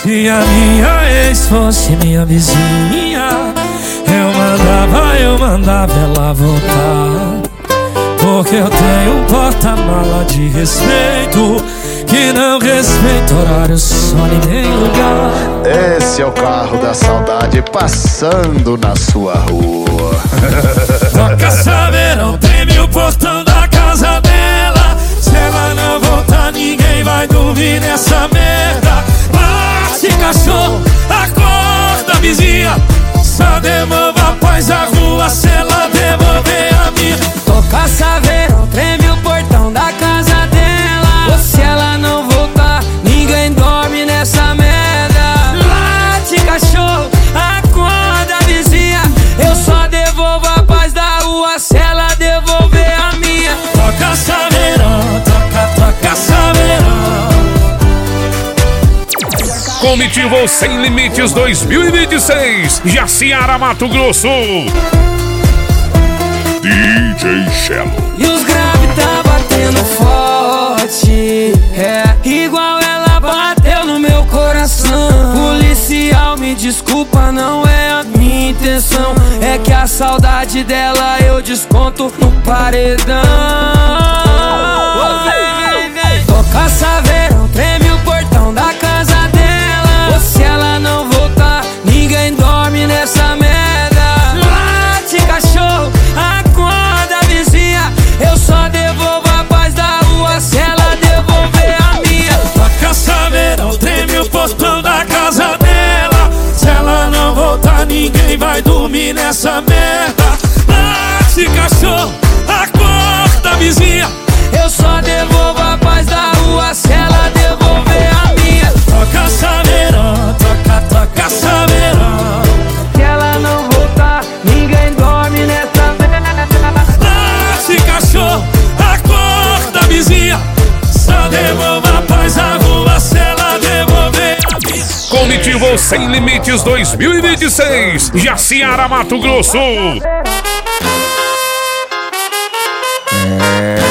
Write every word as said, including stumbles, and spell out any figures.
Se a minha ex fosse minha vizinha, eu mandava, eu mandava ela voltar. Porque eu tenho um porta-mala de respeito, que não respeita horário, sono e nem lugar. Esse é o carro da saudade passando na sua rua. Toca saberão, treme o portão da casa dela. Se ela não voltar, ninguém vai dormir nessa merda. Bate cachorro, acorda vizinha, só devolva a paz à rua se ela devolver a minha. Toca saberão, treme o portão da casa dela. Ou se ela não voltar, ninguém dorme nessa merda. Late cachorro, acorda vizinha, eu só devolvo a paz da rua se ela devolver a minha. Toca saberão, toca, toca saberão. Comitiva Sem Limites dois mil e vinte e seis, Jaciara, Mato Grosso. D J Shello. E os grave tá batendo forte, é igual ela bateu no meu coração. Policial, me desculpa, não é a minha intenção. É que a saudade dela eu desconto no paredão. Toca saberão, treme o portão da casa dela. Ou se ela não voltar, ninguém dorme nessa merda. Late cachorro, acorda vizinha, eu só devolvo a paz da rua se ela devolver a minha. Toca saberão, treme o portão da casa dela. Se ela não voltar, ninguém vai dormir nessa merda. Late cachorro, acorda vizinha, eu só devolvo a paz da rua se ela devolver a minha. toca saberão, toca, toca saberão. Se ela não voltar, ninguém dorme nessa merda. Late cachorro, acorda vizinha, só devolva a paz à rua se ela devolver a minha. Comitiva Sem Limites dois mil e vinte e seis, Jaciara, Mato Grosso. É